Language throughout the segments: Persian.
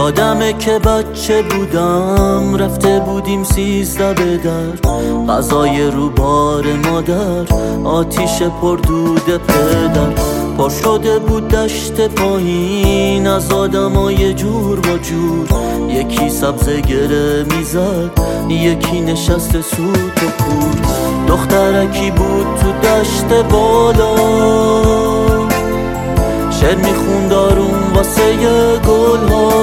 یادمه که بچه بودم رفته بودیم 13 به در، غذای رو بار مادر، آتیش پردود پدر. پر شده بود دشت پایین از آدمای جور با جور، یکی سبزه گره میزد، یکی نشست سوت و کور. دخترکی بود تو دشت بالا، شعر میخوند آروم واسه گل ها.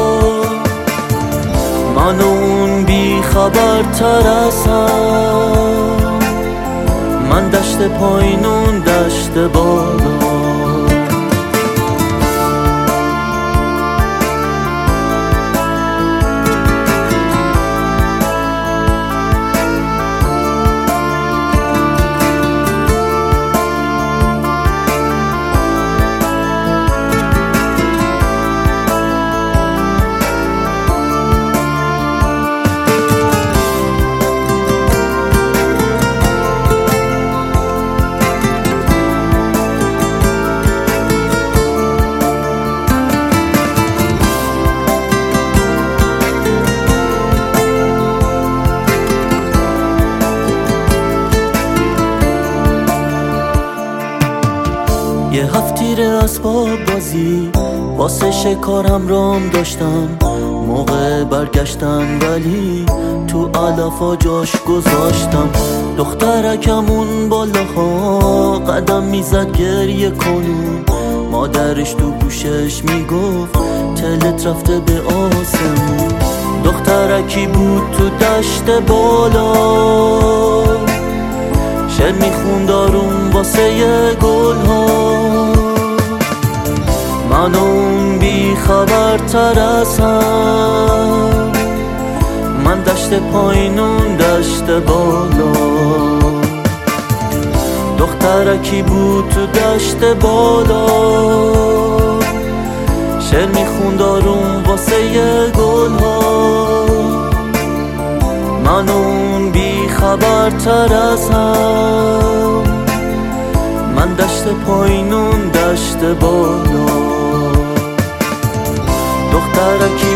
من و اون بی خبر تر از هم، من دشت پایین اون دشت بالا. یه هفتیر اسباب بازی واسه شکارم رام داشتم، موقع برگشتن ولی تو علفا جاش گذاشتم. دخترکمون بالاها قدم میزد گریه کنون، مادرش تو گوشش میگفت تلت رفته به آسمون. دخترکی بود تو دشت بالا، شعر میخوند آروم واسه گل ها. من و اون بی خبر تر از هم، من دشت پایین اون دشت بالا. دخترکی بود تو دشت بالا، شعر میخوند آروم واسه گل ها. من و اون بی خبر تر از هم، من دشت پایین اون دشت بالا. دخترکی